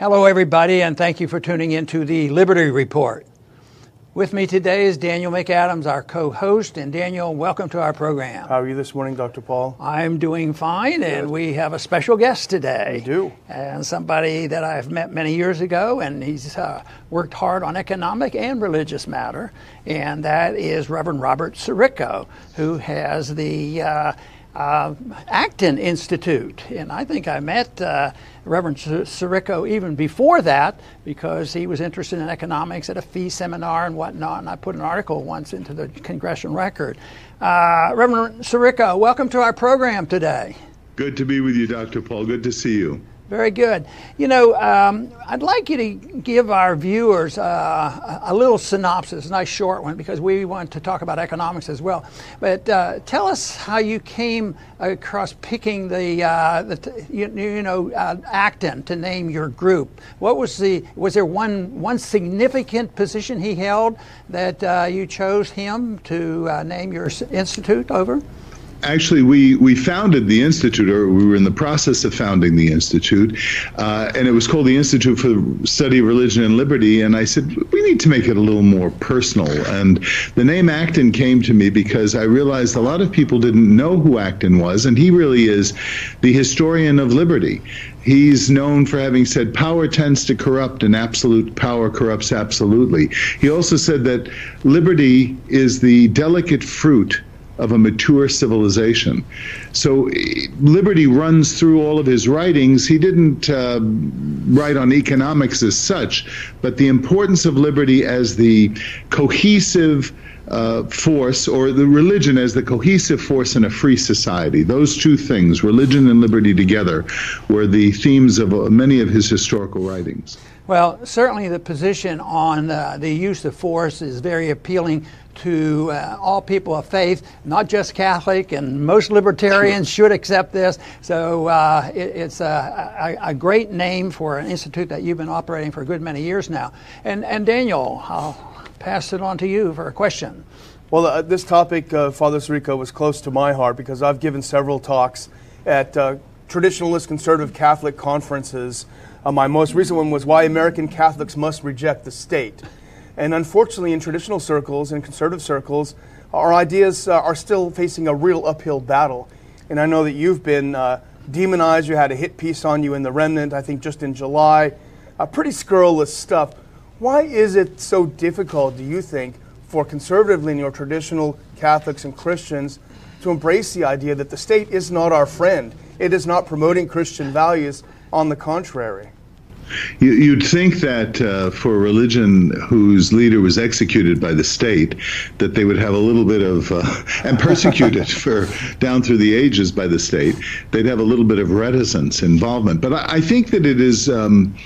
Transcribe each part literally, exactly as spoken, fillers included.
Hello, everybody, and thank you for tuning into the Liberty Report. With me today is Daniel McAdams, our co-host. And Daniel, welcome to our program. How are you this morning, Doctor Paul? I'm doing fine, Good. And we have a special guest today. We do. And somebody that I've met many years ago, and he's uh, worked hard on economic and religious matter, and that is Reverend Robert Sirico, who has the uh, uh, Acton Institute. And I think I met uh, Reverend Sirico even before that, because he was interested in economics at a fee seminar and whatnot, and I put an article once into the Congressional Record. Uh, Reverend Sirico, welcome to our program today. Good to be with you, Doctor Paul. Good to see you. Very good. You know, um, I'd like you to give our viewers uh, a little synopsis, a nice short one, because we want to talk about economics as well. But uh, tell us how you came across picking the, uh, the you, you know, uh, Acton to name your group. What was the, was there one, one significant position he held that uh, you chose him to uh, name your institute over? Actually, we, we founded the Institute, or we were in the process of founding the Institute, uh, and it was called the Institute for the Study of Religion and Liberty, and I said, we need to make it a little more personal. And the name Acton came to me because I realized a lot of people didn't know who Acton was, and he really is the historian of liberty. He's known for having said power tends to corrupt and absolute power corrupts absolutely. He also said that liberty is the delicate fruit of a mature civilization. So liberty runs through all of his writings. He didn't uh, write on economics as such, but the importance of liberty as the cohesive uh, force, or the religion as the cohesive force in a free society. Those two things, religion and liberty together, were the themes of uh, many of his historical writings. Well, certainly the position on uh, the use of force is very appealing to uh, all people of faith, not just Catholic, and most libertarians should accept this. So uh, it, it's a, a, a great name for an institute that you've been operating for a good many years now. And, and Daniel, I'll pass it on to you for a question. Well, uh, this topic, uh, Father Sirico, was close to my heart because I've given several talks at uh, traditionalist conservative Catholic conferences. Uh, my most recent one was Why American Catholics Must Reject the State. And unfortunately, in traditional circles and conservative circles, our ideas uh, are still facing a real uphill battle. And I know that you've been uh, demonized. You had a hit piece on you in The Remnant, I think just in July. Uh, pretty scurrilous stuff. Why is it so difficult, do you think, for conservative-leaning or traditional Catholics and Christians to embrace the idea that the state is not our friend? It is not promoting Christian values. On the contrary. You, you'd think that uh, for a religion whose leader was executed by the state, that they would have a little bit of, uh, and persecuted for down through the ages by the state, they'd have a little bit of reticence, involvement. But I, I think that it is um,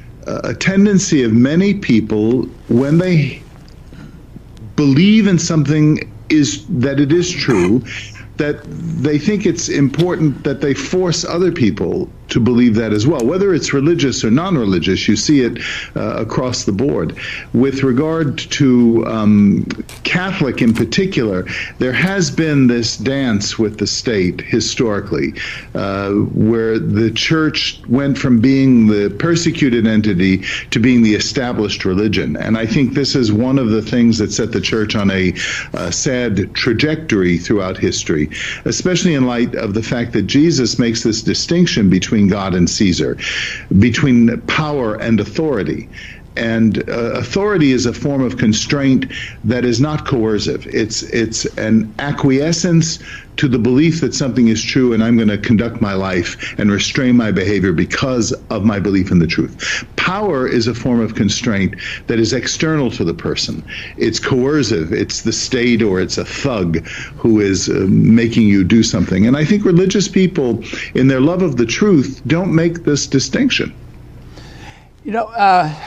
a tendency of many people, when they believe in something is that it is true, that they think it's important that they force other people to believe that as well. Whether it's religious or non-religious, you see it uh, across the board. With regard to um, Catholic in particular, there has been this dance with the state historically, uh, where the church went from being the persecuted entity to being the established religion. And I think this is one of the things that set the church on a uh, sad trajectory throughout history, especially in light of the fact that Jesus makes this distinction between God and Caesar, between power and authority. And uh, authority is a form of constraint that is not coercive. It's it's an acquiescence to the belief that something is true, and I'm going to conduct my life and restrain my behavior because of my belief in the truth. Power is a form of constraint that is external to the person. It's coercive. It's the state, or it's a thug who is uh, making you do something. And I think religious people, in their love of the truth, don't make this distinction. You know, uh,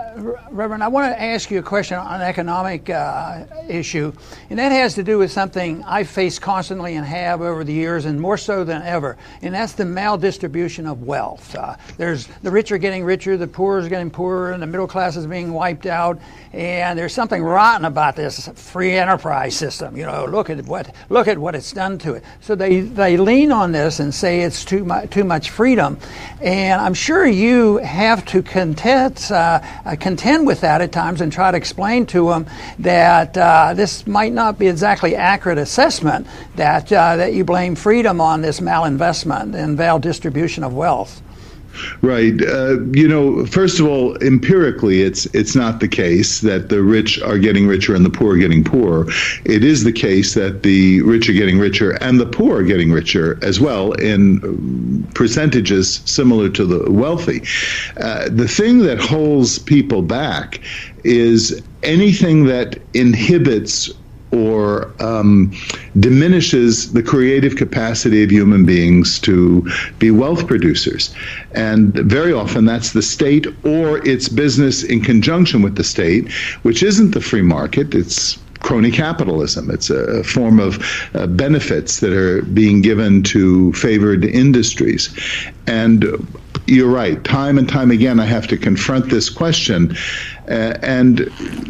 Reverend, I want to ask you a question on an economic uh, issue, and that has to do with something I face constantly and have over the years, and more so than ever, and that's the maldistribution of wealth. Uh, there's the rich are getting richer, the poor is getting poorer, and the middle class is being wiped out. And there's something rotten about this free enterprise system. You know, look at what look at what it's done to it. So they, they lean on this and say it's too much too much freedom. And I'm sure you have to contend uh, contend with that at times and try to explain to them that uh, this might not be exactly accurate assessment. That uh, that you blame freedom on this malinvestment and maldistribution of wealth. Right. Uh, you know, first of all, empirically, it's it's not the case that the rich are getting richer and the poor are getting poorer. It is the case that the rich are getting richer and the poor are getting richer as well in percentages similar to the wealthy. Uh, the thing that holds people back is anything that inhibits or um, diminishes the creative capacity of human beings to be wealth producers. And very often that's the state or its business in conjunction with the state, which isn't the free market, it's crony capitalism. It's a form of uh, benefits that are being given to favored industries. And you're right, time and time again I have to confront this question. Uh, and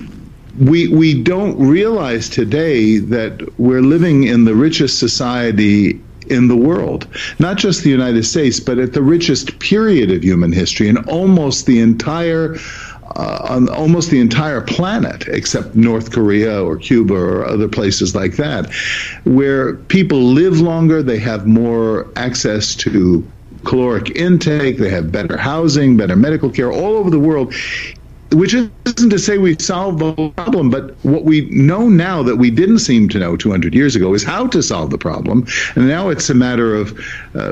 We we don't realize today that we're living in the richest society in the world, not just the United States, but at the richest period of human history in almost the entire uh, on almost the entire planet, except North Korea or Cuba or other places like that, where people live longer, they have more access to caloric intake, they have better housing, better medical care all over the world. Which isn't to say we've solved the problem, but what we know now that we didn't seem to know two hundred years ago is how to solve the problem. And now it's a matter of uh,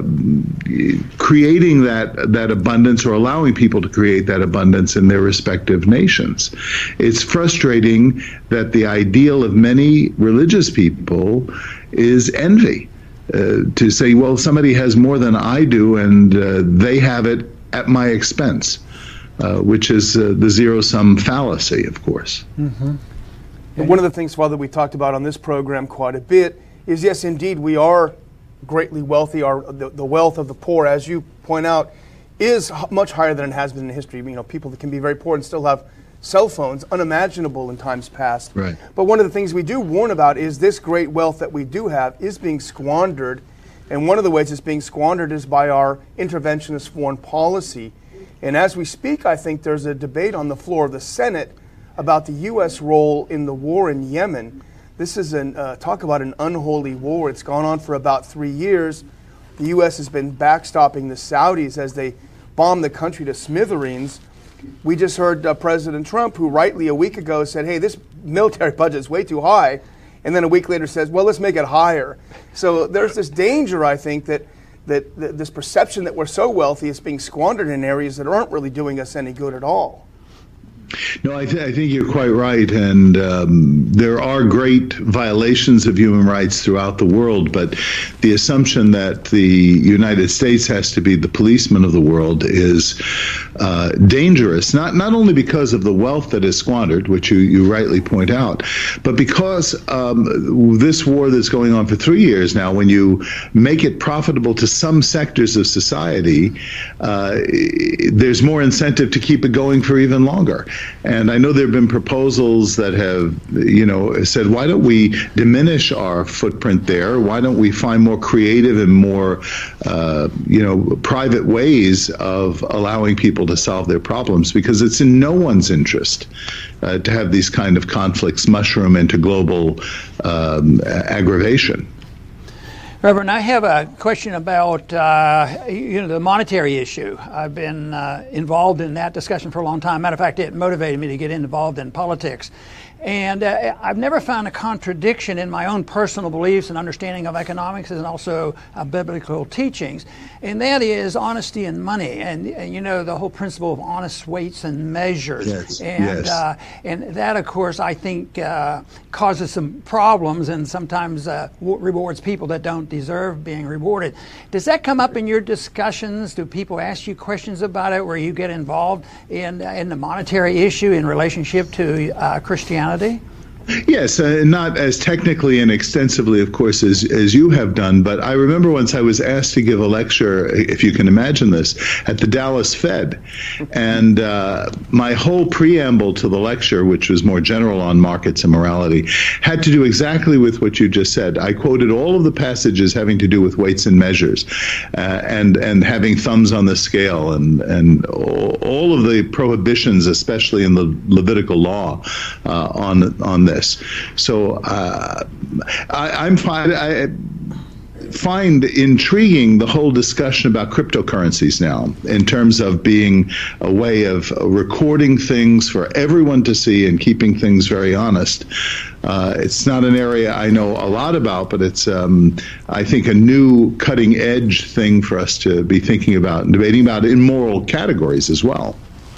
creating that that abundance or allowing people to create that abundance in their respective nations. It's frustrating that the ideal of many religious people is envy. Uh, to say, well, somebody has more than I do and uh, they have it at my expense. Uh, which is uh, the zero-sum fallacy, of course. Mm-hmm. And one of the things, Father, we talked about on this program quite a bit is, yes, indeed, we are greatly wealthy. Our the, the wealth of the poor, as you point out, is h- much higher than it has been in history. You know, people that can be very poor and still have cell phones, unimaginable in times past. Right. But one of the things we do warn about is this great wealth that we do have is being squandered, and one of the ways it's being squandered is by our interventionist foreign policy. And as we speak, I think there's a debate on the floor of the Senate about the U S role in the war in Yemen. This is an uh, talk about an unholy war. It's gone on for about three years. The U S has been backstopping the Saudis as they bomb the country to smithereens. We just heard uh, President Trump, who rightly a week ago said, hey, this military budget is way too high. And then a week later says, well, let's make it higher. So there's this danger, I think, that that th- this perception that we're so wealthy is being squandered in areas that aren't really doing us any good at all. No, I, th- I think you're quite right, and um, there are great violations of human rights throughout the world, but the assumption that the United States has to be the policeman of the world is uh, dangerous, not not only because of the wealth that is squandered, which you, you rightly point out, but because um, this war that's going on for three years now, when you make it profitable to some sectors of society, uh, there's more incentive to keep it going for even longer. And I know there have been proposals that have, you know, said, why don't we diminish our footprint there? Why don't we find more creative and more, uh, you know, private ways of allowing people to solve their problems? Because it's in no one's interest uh, to have these kind of conflicts mushroom into global um, aggravation. Reverend, I have a question about uh, you know the monetary issue. I've been uh, involved in that discussion for a long time. Matter of fact, it motivated me to get involved in politics. And uh, I've never found a contradiction in my own personal beliefs and understanding of economics and also uh, biblical teachings. And that is honesty and money. And, and you know, the whole principle of honest weights and measures. Yes. And, yes. Uh, and that, of course, I think uh, causes some problems and sometimes uh, rewards people that don't deserve being rewarded. Does that come up in your discussions? Do people ask you questions about it where you get involved in, in the monetary issue in relationship to uh, Christianity? Yes, uh, not as technically and extensively, of course, as, as you have done, but I remember once I was asked to give a lecture, if you can imagine this, at the Dallas Fed. And uh, my whole preamble to the lecture, which was more general on markets and morality, had to do exactly with what you just said. I quoted all of the passages having to do with weights and measures uh, and, and having thumbs on the scale and, and all of the prohibitions, especially in the Levitical law, uh, on, on this. So uh, I, I'm fine. I find intriguing the whole discussion about cryptocurrencies now in terms of being a way of recording things for everyone to see and keeping things very honest. Uh, it's not an area I know a lot about, but it's, um, I think, a new cutting-edge thing for us to be thinking about and debating about in moral categories as well.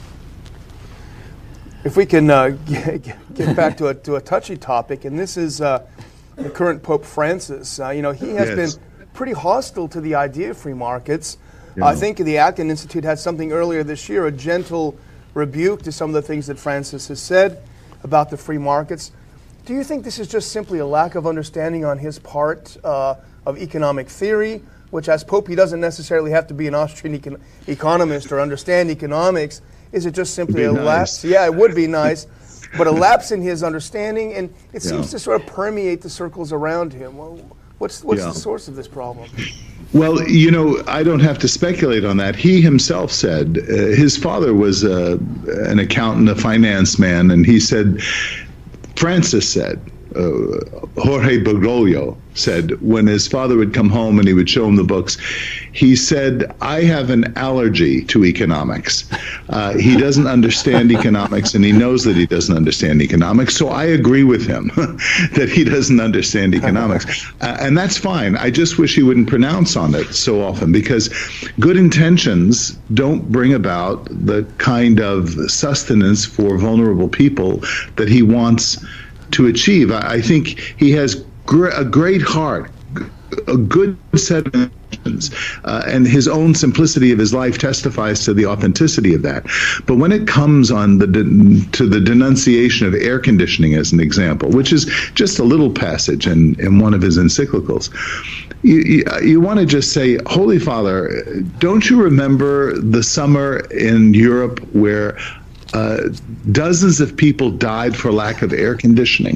If we can uh, get, get back to a, to a touchy topic, and this is uh, the current Pope Francis. Uh, you know, he has yes. been pretty hostile to the idea of free markets. Yeah. I think the Acton Institute had something earlier this year, a gentle rebuke to some of the things that Francis has said about the free markets. Do you think this is just simply a lack of understanding on his part uh, of economic theory, which as Pope he doesn't necessarily have to be an Austrian econ- economist or understand economics? Is it just simply a nice. lapse? Yeah, it would be nice, but a lapse in his understanding, and it seems yeah. to sort of permeate the circles around him. Well, what's what's yeah. the source of this problem? Well, you know, I don't have to speculate on that. He himself said uh, his father was uh, an accountant, a finance man, and he said, Francis said, uh, Jorge Bergoglio said, when his father would come home and he would show him the books, he said, I have an allergy to economics. Uh, he doesn't understand economics, and he knows that he doesn't understand economics, so I agree with him that he doesn't understand economics. Uh, and that's fine. I just wish he wouldn't pronounce on it so often, because good intentions don't bring about the kind of sustenance for vulnerable people that he wants to achieve. I, I think he has gr- a great heart, a good set of intentions, uh, and his own simplicity of his life testifies to the authenticity of that. But when it comes on the de- to the denunciation of air conditioning, as an example, which is just a little passage in, in one of his encyclicals, you, you, you want to just say, Holy Father, don't you remember the summer in Europe where Uh, dozens of people died for lack of air conditioning?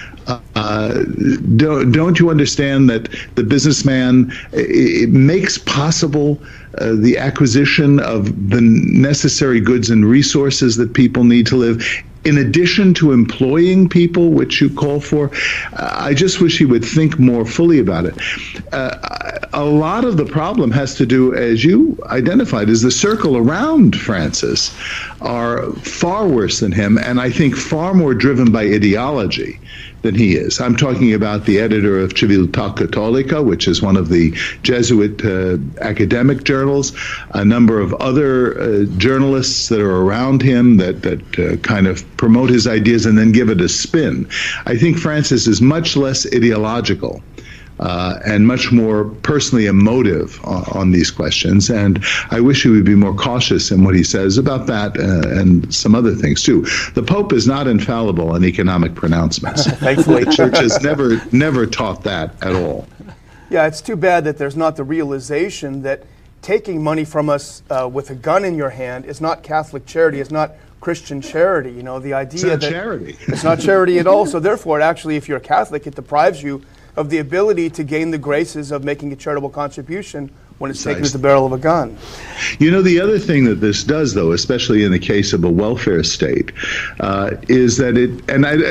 Uh, don't, don't you understand that the businessman it, it makes possible uh, the acquisition of the necessary goods and resources that people need to live, in addition to employing people, which you call for? Uh, I just wish he would think more fully about it. Uh, a lot of the problem has to do, as you identified, is the circle around Francis are far worse than him, and I think far more driven by ideology than he is. I'm talking about the editor of Civiltà Cattolica, which is one of the Jesuit uh, academic journals, a number of other uh, journalists that are around him that, that uh, kind of promote his ideas and then give it a spin. I think Francis is much less ideological Uh, and much more personally emotive on, on these questions. And I wish he would be more cautious in what he says about that uh, and some other things, too. The Pope is not infallible on economic pronouncements. Thankfully. The Church has never, never taught that at all. Yeah, it's too bad that there's not the realization that taking money from us uh, with a gun in your hand is not Catholic charity, it's not Christian charity. You know, the idea it's not that charity. It's not charity at all. So therefore, it actually, if you're a Catholic, it deprives you of the ability to gain the graces of making a charitable contribution when it's taken at the barrel of a gun. You know, the other thing that this does, though, especially in the case of a welfare state, uh, is that it, and I,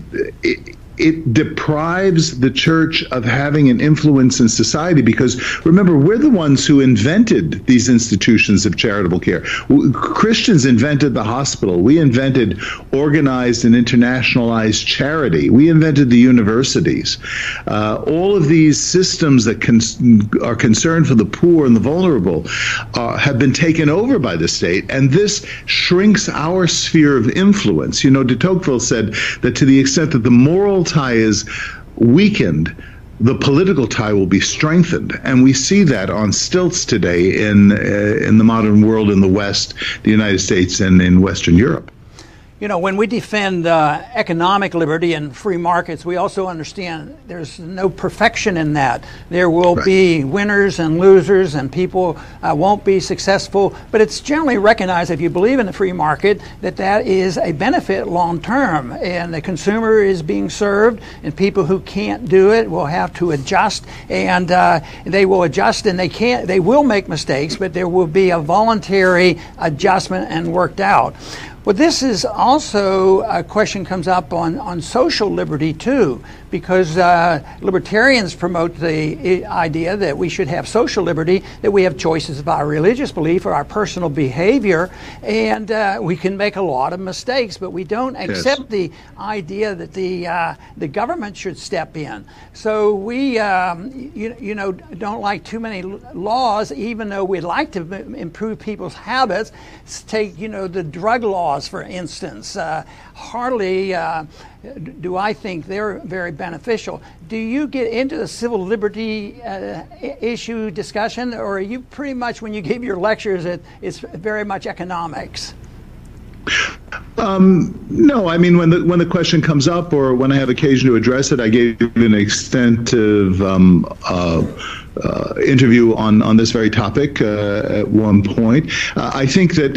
it, it deprives the Church of having an influence in society, because remember, we're the ones who invented these institutions of charitable care. Christians invented the hospital. We invented organized and internationalized charity. We invented the universities. Uh, all of these systems that con- are concerned for the poor and the vulnerable uh, have been taken over by the state, and this shrinks our sphere of influence. You know, de Tocqueville said that to the extent that the moral tie is weakened, the political tie will be strengthened. And we see that on stilts today in, uh, in the modern world in the West, the United States, and in Western Europe. You know, when we defend uh, economic liberty and free markets, we also understand there's no perfection in that. There will right. be winners and losers, and people uh, won't be successful. But it's generally recognized, if you believe in the free market, that that is a benefit long term. And the consumer is being served, and people who can't do it will have to adjust. And uh, they will adjust, and they can't. They will make mistakes, but there will be a voluntary adjustment and worked out. Well, this is also a question comes up on, on social liberty, too, because uh, libertarians promote the idea that we should have social liberty, that we have choices of our religious belief or our personal behavior, and uh, we can make a lot of mistakes, but we don't accept yes. the idea that the uh, the government should step in. So we, um, you, you know, don't like too many laws, even though we'd like to improve people's habits. Take, you know, the drug laws, for instance. Uh, hardly uh, do I think they're very beneficial. Do you get into the civil liberty uh, issue discussion, or are you pretty much, when you give your lectures, it, it's very much economics? Um, no, I mean, when the when the question comes up, or when I have occasion to address it, I gave an extensive um, uh, uh, interview on, on this very topic uh, at one point. Uh, I think that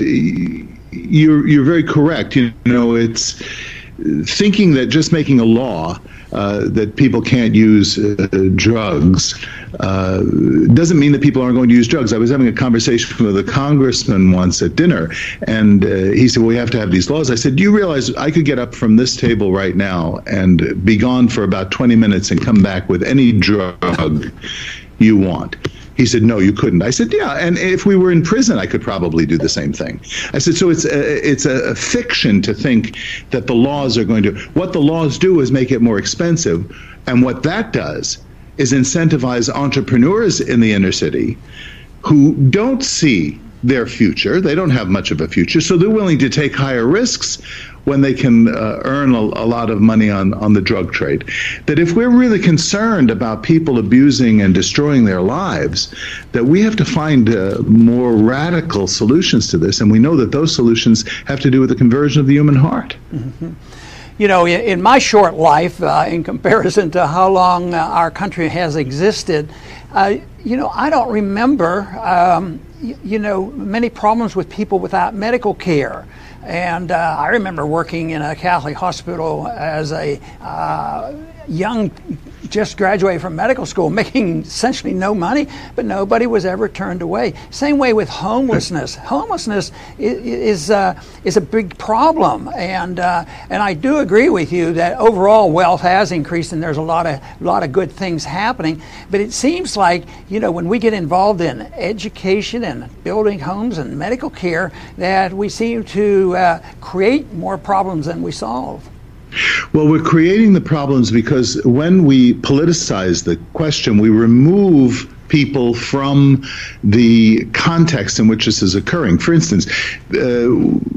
you're you're very correct. You know, it's thinking that just making a law uh, that people can't use uh, drugs uh, doesn't mean that people aren't going to use drugs. I was having a conversation with a congressman once at dinner, and uh, he said, well, we have to have these laws. I said, do you realize I could get up from this table right now and be gone for about twenty minutes and come back with any drug you want? He said, no, you couldn't. I said, yeah, and if we were in prison, I could probably do the same thing. I said, so it's a, it's a fiction to think that the laws are going to, what the laws do is make it more expensive, and what that does is incentivize entrepreneurs in the inner city who don't see their future. They don't have much of a future, so they're willing to take higher risks when they can uh, earn a, a lot of money on, on the drug trade. That if we're really concerned about people abusing and destroying their lives, that we have to find uh, more radical solutions to this, and we know that those solutions have to do with the conversion of the human heart. Mm-hmm. You know, in, in my short life, uh, in comparison to how long uh, our country has existed, uh, you know, I don't remember, um, y- you know, many problems with people without medical care. And uh, I remember working in a Catholic hospital as a uh, young, just graduated from medical school, making essentially no money, but nobody was ever turned away. Same way with homelessness. Homelessness is is, uh, is a big problem, and uh, and I do agree with you that overall wealth has increased, and there's a lot of lot of good things happening. But it seems like, you know, when we get involved in education and building homes and medical care, that we seem to uh, create more problems than we solve. Well, we're creating the problems because when we politicize the question, we remove people from the context in which this is occurring. For instance, uh,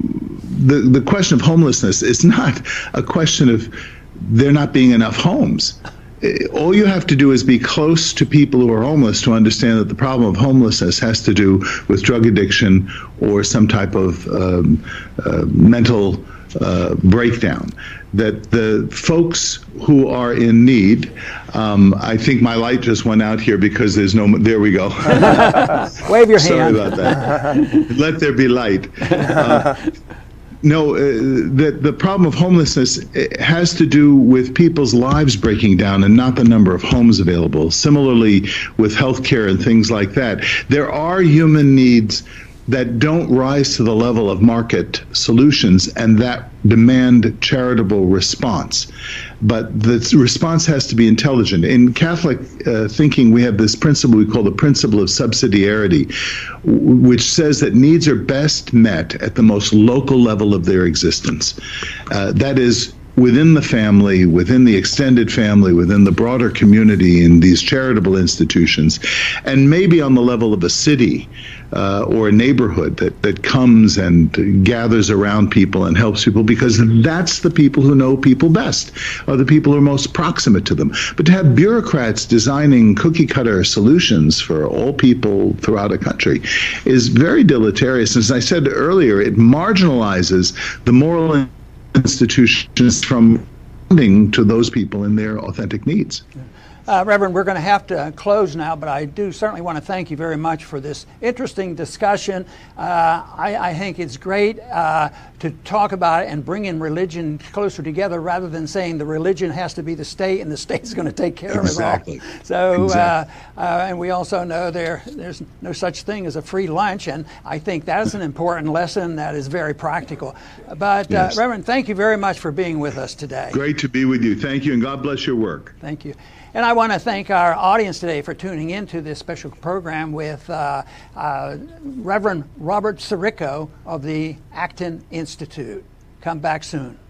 the the question of homelessness is not a question of there not being enough homes. All you have to do is be close to people who are homeless to understand that the problem of homelessness has to do with drug addiction or some type of um, uh, mental uh, breakdown. That the folks who are in need, um, I think my light just went out here because there's no, there we go. Wave your Sorry hand. about that. Let there be light. Uh, No, uh, the, the problem of homelessness has to do with people's lives breaking down and not the number of homes available. Similarly, with healthcare and things like that, there are human needs that don't rise to the level of market solutions and that demand charitable response. But the response has to be intelligent. In Catholic uh, thinking, we have this principle we call the principle of subsidiarity, which says that needs are best met at the most local level of their existence. Uh, that is, within the family, within the extended family, within the broader community in these charitable institutions, and maybe on the level of a city uh, or a neighborhood that, that comes and gathers around people and helps people, because that's the people who know people best, are the people who are most proximate to them. But to have bureaucrats designing cookie-cutter solutions for all people throughout a country is very deleterious. As I said earlier, it marginalizes the moral institutions from responding to those people in their authentic needs. Uh, Reverend, we're going to have to close now, but I do certainly want to thank you very much for this interesting discussion. Uh, I, I think it's great uh, to talk about it and bring in religion closer together, rather than saying the religion has to be the state and the state's going to take care exactly. of it all. So, exactly. uh, uh, and we also know there there's no such thing as a free lunch, and I think that's an important lesson that is very practical. But yes. uh, Reverend, thank you very much for being with us today. Great to be with you. Thank you, and God bless your work. Thank you. And I want to thank our audience today for tuning into this special program with uh, uh, Reverend Robert Sirico of the Acton Institute. Come back soon.